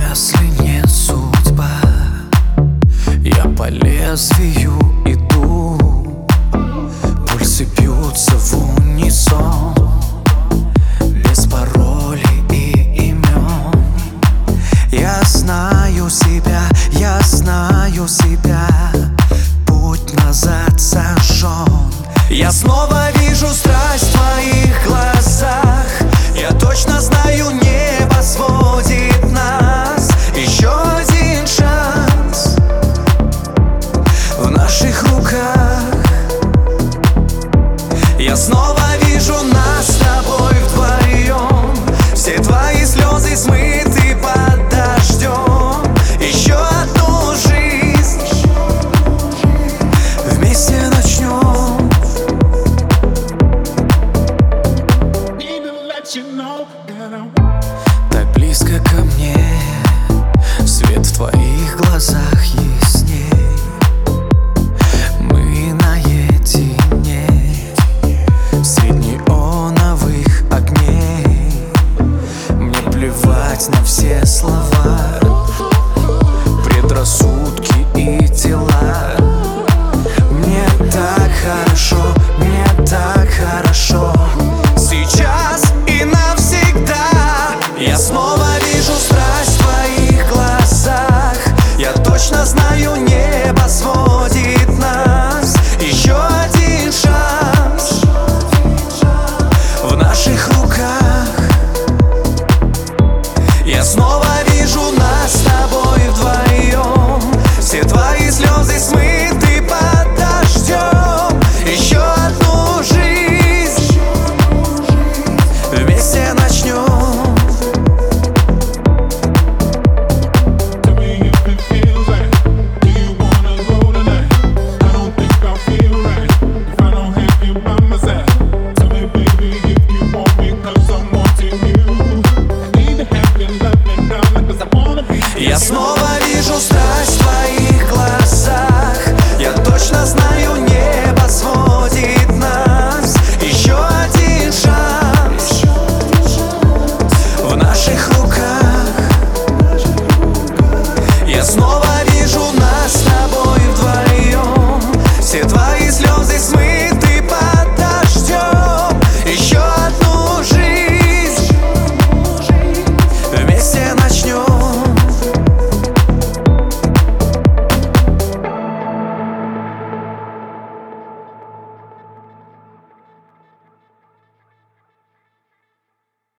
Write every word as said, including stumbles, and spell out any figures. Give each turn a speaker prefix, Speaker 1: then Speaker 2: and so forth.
Speaker 1: Если не судьба, я по лезвию иду. Пульсы бьются в унисон, без паролей и имен. Я знаю себя, я знаю себя, путь назад сожжен. Я снова вижу страсть в твоих глазах. Я точно знаю, небо сводит нас. Еще один шанс в наших руках. Я снова вижу нас с тобой вдвоем. Все твои слезы смыты под дождем. Еще одну жизнь вместе начнем. Так близко ко мне, свет в твоих глазах ясней. Мы наедине средь неоновых огней. Мне плевать на все слова, предрассудки и дела. Мне так хорошо, мне так хорошо сейчас и навсегда. Я снова вижу страсть в твоих глазах. Я точно знаю, небо сводит нас. Еще один шанс в наших руках. Я снова вижу нас с тобой вдвоем. Все твои слезы смыты под дождем. Еще одну жизнь вместе начнем. Я снова вижу страх.